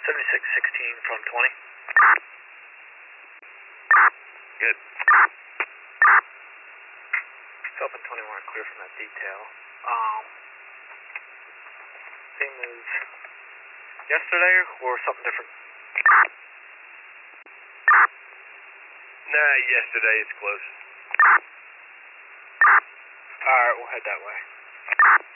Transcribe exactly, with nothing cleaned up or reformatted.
seventy-six sixteen from twenty. Good. Up in twenty-one, clear from that detail. Um, same as yesterday or something different? Nah, yesterday it's close. Alright, we'll head that way.